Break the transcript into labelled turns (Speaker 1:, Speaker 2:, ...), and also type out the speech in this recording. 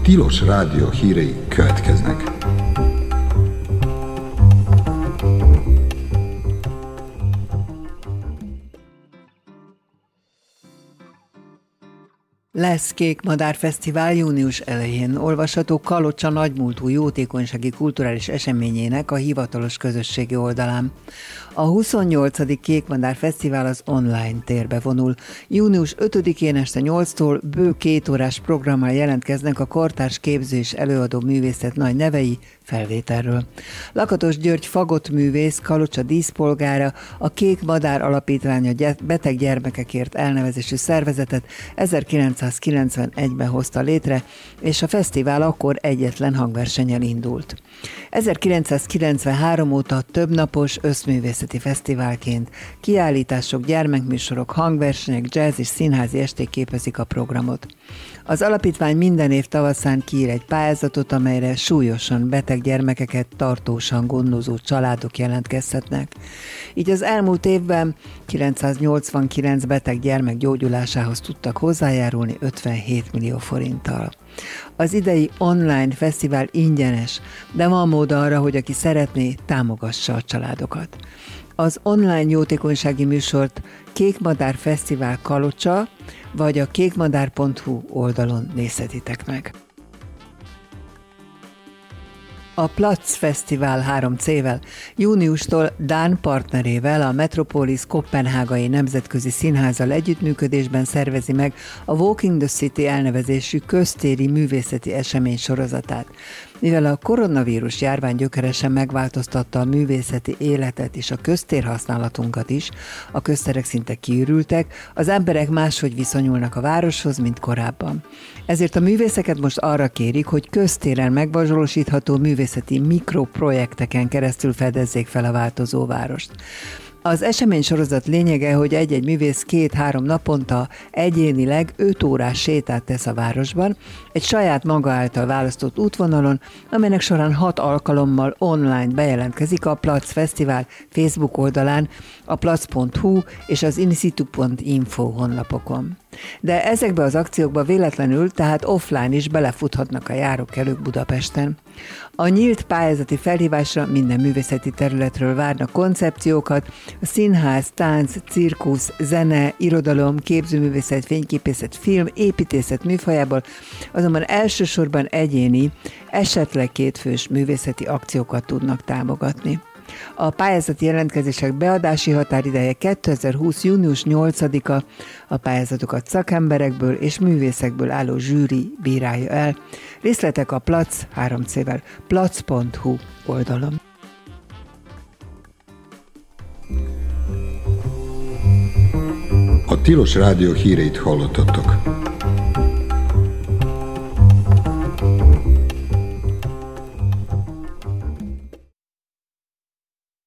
Speaker 1: Tilos Rádió hírei következnek.
Speaker 2: Lesz Kék Madár Fesztivál június elején. Olvasható Kalocsa nagymúltú jótékonysági kulturális eseményének a hivatalos közösségi oldalán. A 28. Kék Madár Fesztivál az online térbe vonul. Június 5-én este 8-tól bő 2 órás programmal jelentkeznek a kortárs képző és előadó művészet nagy nevei felvételről. Lakatos György fagottművész, Kalocsa díszpolgára, a Kék Madár Alapítvány a beteg gyermekekért elnevezésű szervezetet 1991-ben hozta létre, és a fesztivál akkor egyetlen hangversennyel indult. 1993 óta többnapos összművészeti fesztiválként kiállítások, gyermekműsorok, hangversenyek, jazz és színházi esték képezik a programot. Az alapítvány minden év tavaszán kiír egy pályázatot, amelyre súlyosan beteg gyermekeket tartósan gondozó családok jelentkezhetnek. Így az elmúlt évben 989 beteg gyermek gyógyulásához tudtak hozzájárulni 57 millió forinttal. Az idei online fesztivál ingyenes, de van mód arra, hogy aki szeretné, támogassa a családokat. Az online jótékonysági műsort Kék Madár Fesztivál Kalocsa vagy a kékmadár.hu oldalon nézhetitek meg. A Platz Fesztivál 3C-vel júniustól dán partnerével, a Metropolis Koppenhágai Nemzetközi Színházzal együttműködésben szervezi meg a Walking the City elnevezésű köztéri művészeti esemény sorozatát. Mivel a koronavírus járvány gyökeresen megváltoztatta a művészeti életet és a köztérhasználatunkat is, a közterek szinte kiürültek, az emberek máshogy viszonyulnak a városhoz, mint korábban. Ezért a művészeket most arra kérik, hogy köztéren megvalósítható művészeti mikroprojekteken keresztül fedezzék fel a változó várost. Az esemény sorozat lényege, hogy egy-egy művész 2-3 naponta egyénileg 5 órás sétát tesz a városban, egy saját maga által választott útvonalon, amelynek során 6 alkalommal online bejelentkezik a Platz Fesztivál Facebook oldalán, a platz.hu és az insitu.info honlapokon. De ezekbe az akciókba véletlenül, tehát offline is belefuthatnak a járókelők Budapesten. A nyílt pályázati felhívásra minden művészeti területről várnak koncepciókat, a színház, tánc, cirkusz, zene, irodalom, képzőművészet, fényképészet, film, építészet műfajából, azonban elsősorban egyéni, esetleg 2 fős művészeti akciókat tudnak támogatni. A pályázati jelentkezések beadási határideje 2020. június 8-a, a pályázatokat szakemberekből és művészekből álló zsűri bírálja el. Részletek a Platz 3C-vel, platz.hu oldalon.
Speaker 1: A Tilos Rádió híreit hallottatok.